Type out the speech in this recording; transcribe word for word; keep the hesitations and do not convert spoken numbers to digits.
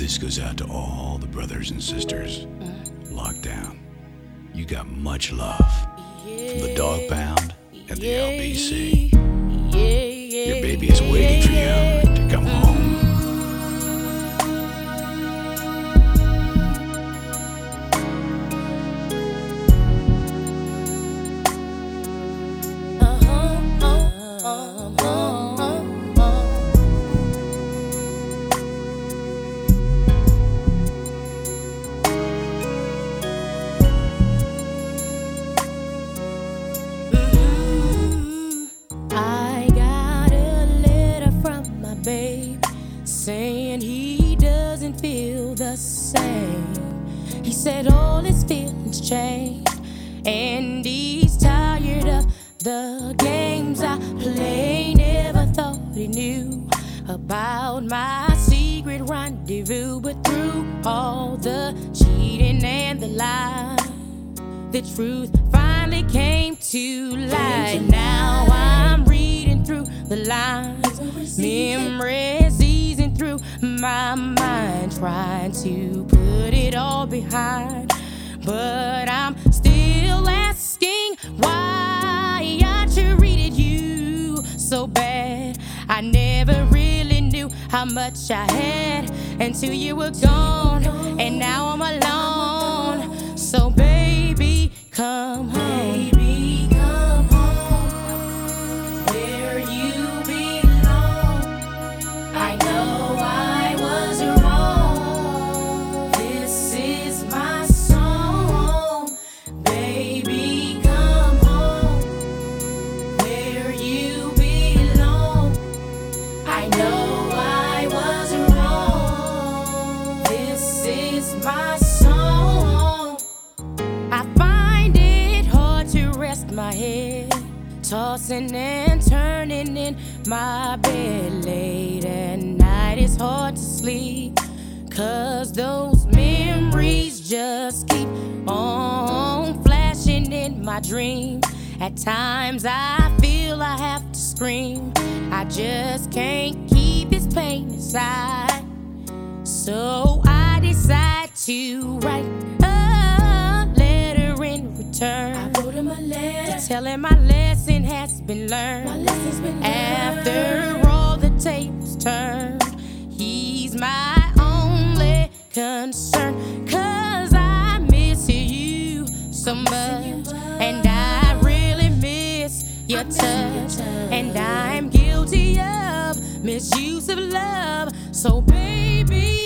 This goes out to all the brothers and sisters locked down. You got much love from the Dog Pound and the L B C. Your baby is waiting for you to come home. Saying he doesn't feel the same. He said all his feelings changed, and he's tired of the games I play. Never thought he knew about my secret rendezvous, but through all the cheating and the lies, the truth finally came to light. Now I'm reading through the lines, memories easing through my mind, trying to put it all behind. But I'm still asking why I treated you so bad. I never really knew how much I had until you were gone, and now I'm alone. So baby, come home. Baby, come home, where you belong. I know I was wrong. This is my song. Baby, come home, where you belong. I know I was wrong. This is my song. I find it hard to rest my head, tossing and turning in my bed late at night. It's hard to sleep, 'cause those memories just keep on flashing in my dreams. At times I feel I have to scream. I just can't keep this pain inside. So I decide to write a letter in return. I wrote him a letter to tell him my lesson has been learned. My lesson's been learned. After all the tables turned, he's my only concern. 'Cause I miss you so much, and I really miss your touch. And I'm guilty of misuse of love. So baby,